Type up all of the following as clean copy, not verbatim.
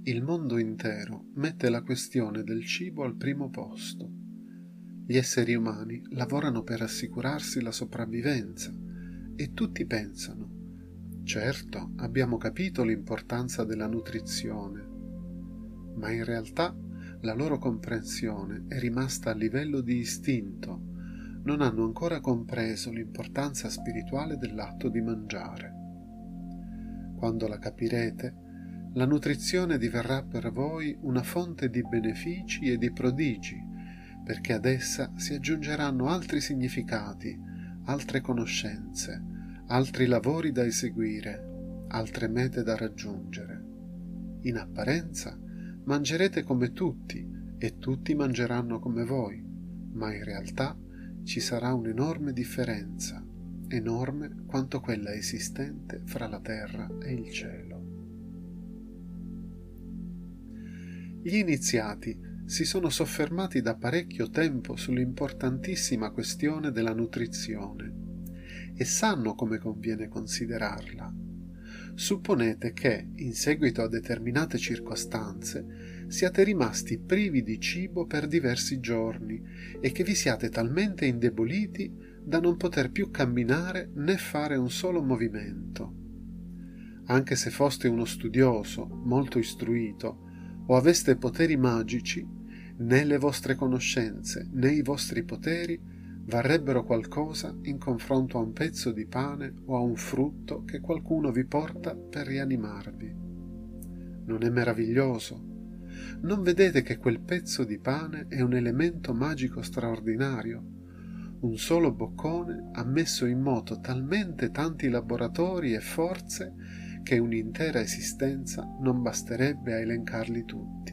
Il mondo intero mette la questione del cibo al primo posto. Gli esseri umani lavorano per assicurarsi la sopravvivenza e tutti pensano: certo, abbiamo capito l'importanza della nutrizione, ma in realtà la loro comprensione è rimasta a livello di istinto, non hanno ancora compreso l'importanza spirituale dell'atto di mangiare. Quando la capirete, la nutrizione diverrà per voi una fonte di benefici e di prodigi, perché ad essa si aggiungeranno altri significati, altre conoscenze, altri lavori da eseguire, altre mete da raggiungere. In apparenza mangerete come tutti e tutti mangeranno come voi, ma in realtà ci sarà un'enorme differenza, enorme quanto quella esistente fra la terra e il cielo. Gli iniziati si sono soffermati da parecchio tempo sull'importantissima questione della nutrizione e sanno come conviene considerarla. Supponete che, in seguito a determinate circostanze, siate rimasti privi di cibo per diversi giorni e che vi siate talmente indeboliti da non poter più camminare né fare un solo movimento. Anche se foste uno studioso, molto istruito, o aveste poteri magici, né le vostre conoscenze né i vostri poteri varrebbero qualcosa in confronto a un pezzo di pane o a un frutto che qualcuno vi porta per rianimarvi. Non è meraviglioso? Non vedete che quel pezzo di pane è un elemento magico straordinario? Un solo boccone ha messo in moto talmente tanti laboratori e forze che un'intera esistenza non basterebbe a elencarli tutti.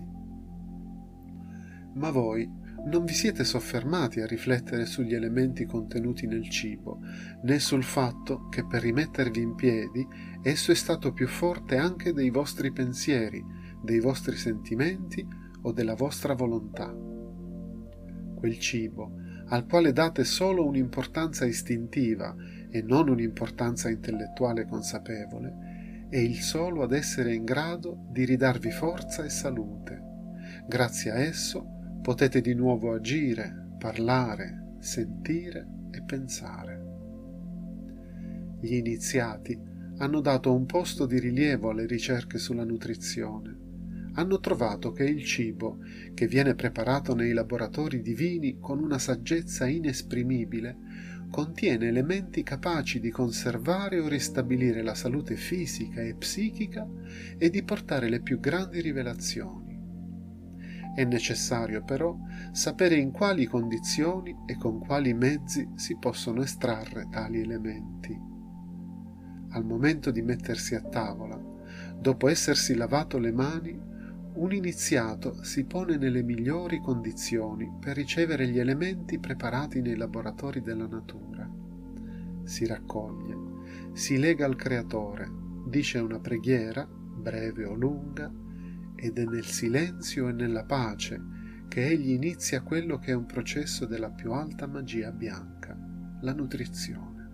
Ma voi non vi siete soffermati a riflettere sugli elementi contenuti nel cibo, né sul fatto che per rimettervi in piedi esso è stato più forte anche dei vostri pensieri, dei vostri sentimenti o della vostra volontà. Quel cibo, al quale date solo un'importanza istintiva e non un'importanza intellettuale consapevole, è il solo ad essere in grado di ridarvi forza e salute. Grazie a esso potete di nuovo agire, parlare, sentire e pensare. Gli iniziati hanno dato un posto di rilievo alle ricerche sulla nutrizione. Hanno trovato che il cibo, che viene preparato nei laboratori divini con una saggezza inesprimibile, contiene elementi capaci di conservare o ristabilire la salute fisica e psichica e di portare le più grandi rivelazioni. È necessario però sapere in quali condizioni e con quali mezzi si possono estrarre tali elementi. Al momento di mettersi a tavola, dopo essersi lavato le mani, un iniziato si pone nelle migliori condizioni per ricevere gli elementi preparati nei laboratori della natura. Si raccoglie, si lega al Creatore, dice una preghiera, breve o lunga, ed è nel silenzio e nella pace che egli inizia quello che è un processo della più alta magia bianca, la nutrizione.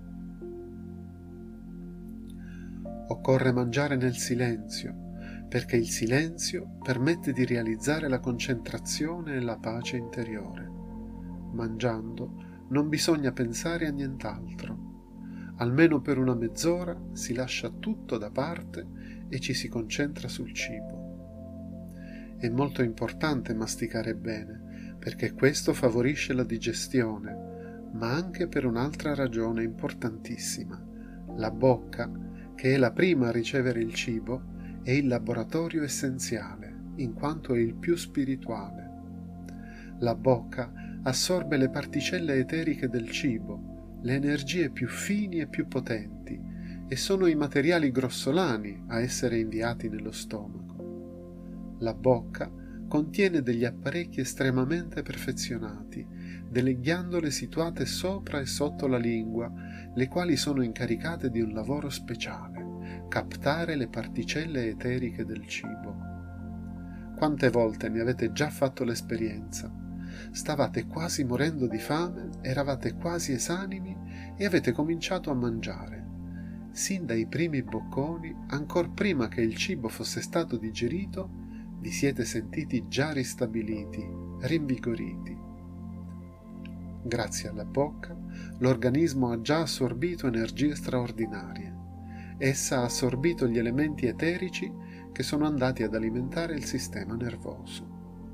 Occorre mangiare nel silenzio, perché il silenzio permette di realizzare la concentrazione e la pace interiore. Mangiando non bisogna pensare a nient'altro. Almeno per una mezz'ora si lascia tutto da parte e ci si concentra sul cibo. È molto importante masticare bene, perché questo favorisce la digestione, ma anche per un'altra ragione importantissima. La bocca, che è la prima a ricevere il cibo, è il laboratorio essenziale, in quanto è il più spirituale. La bocca assorbe le particelle eteriche del cibo, le energie più fini e più potenti, e sono i materiali grossolani a essere inviati nello stomaco. La bocca contiene degli apparecchi estremamente perfezionati, delle ghiandole situate sopra e sotto la lingua, le quali sono incaricate di un lavoro speciale: captare le particelle eteriche del cibo. Quante volte ne avete già fatto l'esperienza? Stavate quasi morendo di fame, eravate quasi esanimi e avete cominciato a mangiare. Sin dai primi bocconi, ancor prima che il cibo fosse stato digerito, vi siete sentiti già ristabiliti, rinvigoriti. Grazie alla bocca, l'organismo ha già assorbito energie straordinarie. Essa ha assorbito gli elementi eterici che sono andati ad alimentare il sistema nervoso.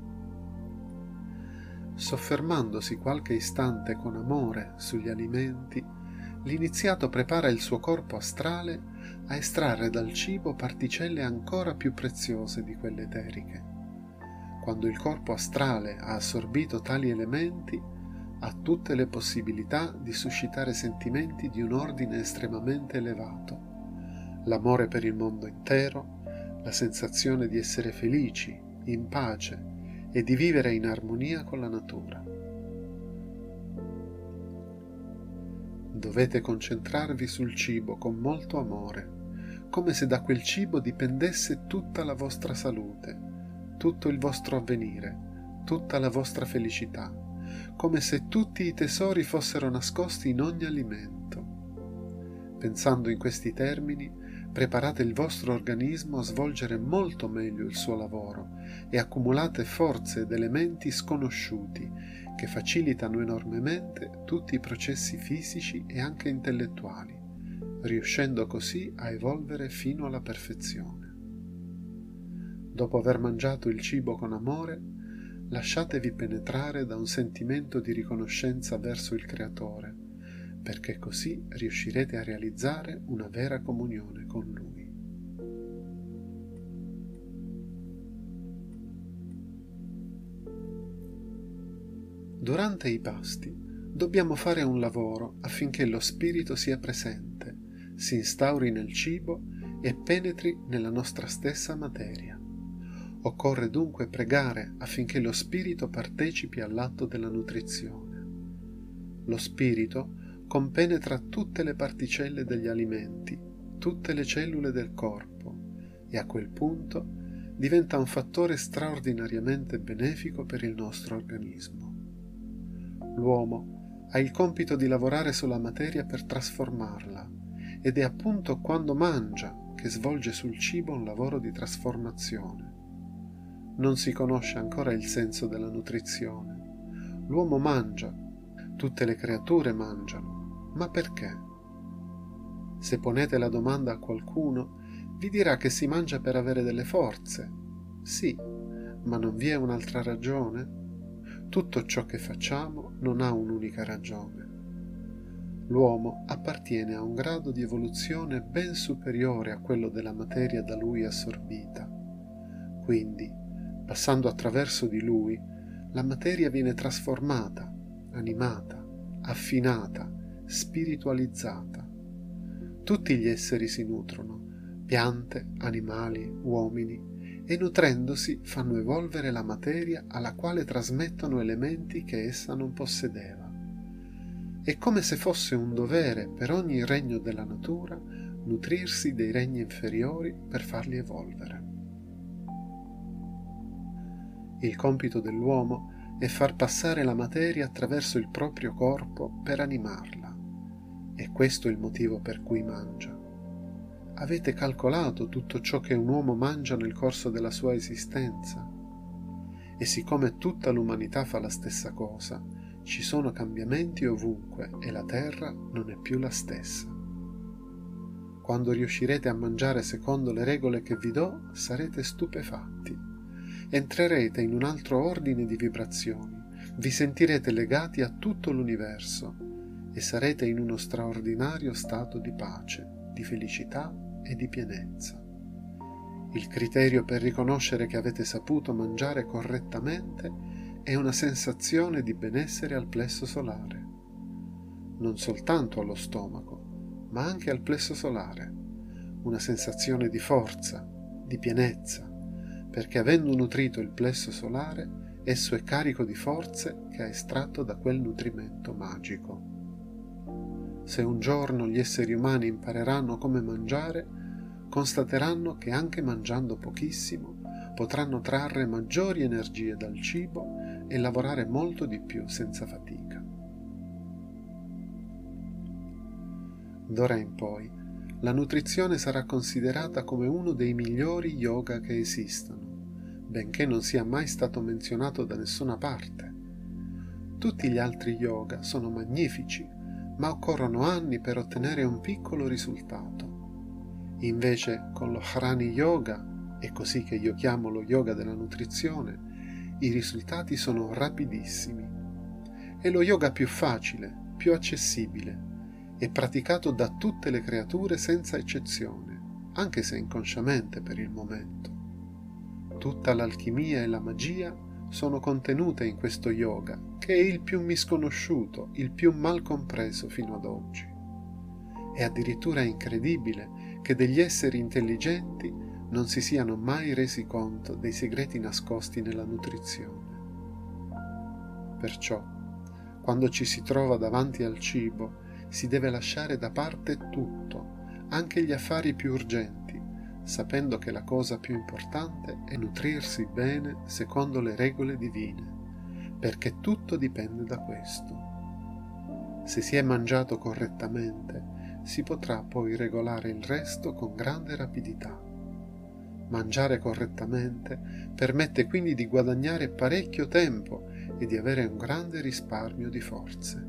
Soffermandosi qualche istante con amore sugli alimenti, l'iniziato prepara il suo corpo astrale a estrarre dal cibo particelle ancora più preziose di quelle eteriche. Quando il corpo astrale ha assorbito tali elementi, ha tutte le possibilità di suscitare sentimenti di un ordine estremamente elevato: l'amore per il mondo intero, la sensazione di essere felici, in pace e di vivere in armonia con la natura. Dovete concentrarvi sul cibo con molto amore, come se da quel cibo dipendesse tutta la vostra salute, tutto il vostro avvenire, tutta la vostra felicità, come se tutti i tesori fossero nascosti in ogni alimento. Pensando in questi termini, preparate il vostro organismo a svolgere molto meglio il suo lavoro e accumulate forze ed elementi sconosciuti che facilitano enormemente tutti i processi fisici e anche intellettuali, riuscendo così a evolvere fino alla perfezione. Dopo aver mangiato il cibo con amore, lasciatevi penetrare da un sentimento di riconoscenza verso il Creatore, perché così riuscirete a realizzare una vera comunione con Lui. Durante i pasti dobbiamo fare un lavoro affinché lo spirito sia presente, si instauri nel cibo e penetri nella nostra stessa materia. Occorre dunque pregare affinché lo spirito partecipi all'atto della nutrizione. Lo spirito compenetra tutte le particelle degli alimenti, tutte le cellule del corpo, e a quel punto diventa un fattore straordinariamente benefico per il nostro organismo. L'uomo ha il compito di lavorare sulla materia per trasformarla, ed è appunto quando mangia che svolge sul cibo un lavoro di trasformazione. Non si conosce ancora il senso della nutrizione. L'uomo mangia, tutte le creature mangiano, ma perché? Se ponete la domanda a qualcuno, vi dirà che si mangia per avere delle forze. Sì, ma non vi è un'altra ragione? Tutto ciò che facciamo non ha un'unica ragione. L'uomo appartiene a un grado di evoluzione ben superiore a quello della materia da lui assorbita. Quindi, passando attraverso di lui, la materia viene trasformata, animata, affinata, spiritualizzata. Tutti gli esseri si nutrono, piante, animali, uomini, e nutrendosi fanno evolvere la materia alla quale trasmettono elementi che essa non possedeva. È come se fosse un dovere per ogni regno della natura nutrirsi dei regni inferiori per farli evolvere. Il compito dell'uomo è far passare la materia attraverso il proprio corpo per animarla. E questo è il motivo per cui mangia. Avete calcolato tutto ciò che un uomo mangia nel corso della sua esistenza? E siccome tutta l'umanità fa la stessa cosa, ci sono cambiamenti ovunque e la terra non è più la stessa. Quando riuscirete a mangiare secondo le regole che vi do, sarete stupefatti. Entrerete in un altro ordine di vibrazioni, vi sentirete legati a tutto l'universo e sarete in uno straordinario stato di pace, di felicità e di pienezza. Il criterio per riconoscere che avete saputo mangiare correttamente è una sensazione di benessere al plesso solare, non soltanto allo stomaco, ma anche al plesso solare, una sensazione di forza, di pienezza, perché avendo nutrito il plesso solare, esso è carico di forze che ha estratto da quel nutrimento magico. Se un giorno gli esseri umani impareranno come mangiare, constateranno che anche mangiando pochissimo potranno trarre maggiori energie dal cibo e lavorare molto di più senza fatica. D'ora in poi, la nutrizione sarà considerata come uno dei migliori yoga che esistano, benché non sia mai stato menzionato da nessuna parte. Tutti gli altri yoga sono magnifici, ma occorrono anni per ottenere un piccolo risultato. Invece con lo Hrani Yoga, è così che io chiamo lo yoga della nutrizione, i risultati sono rapidissimi. È lo yoga più facile, più accessibile, è praticato da tutte le creature senza eccezione, anche se inconsciamente per il momento. Tutta l'alchimia e la magia sono contenute in questo yoga, che è il più misconosciuto, il più mal compreso fino ad oggi. È addirittura incredibile che degli esseri intelligenti non si siano mai resi conto dei segreti nascosti nella nutrizione. Perciò, quando ci si trova davanti al cibo, si deve lasciare da parte tutto, anche gli affari più urgenti, sapendo che la cosa più importante è nutrirsi bene secondo le regole divine, perché tutto dipende da questo. Se si è mangiato correttamente, si potrà poi regolare il resto con grande rapidità. Mangiare correttamente permette quindi di guadagnare parecchio tempo e di avere un grande risparmio di forze.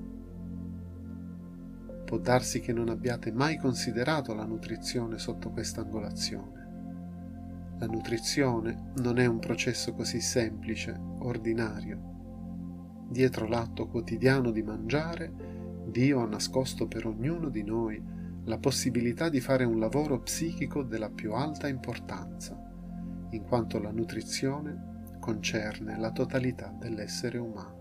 Può darsi che non abbiate mai considerato la nutrizione sotto questa angolazione. La nutrizione non è un processo così semplice, ordinario. Dietro l'atto quotidiano di mangiare, Dio ha nascosto per ognuno di noi la possibilità di fare un lavoro psichico della più alta importanza, in quanto la nutrizione concerne la totalità dell'essere umano.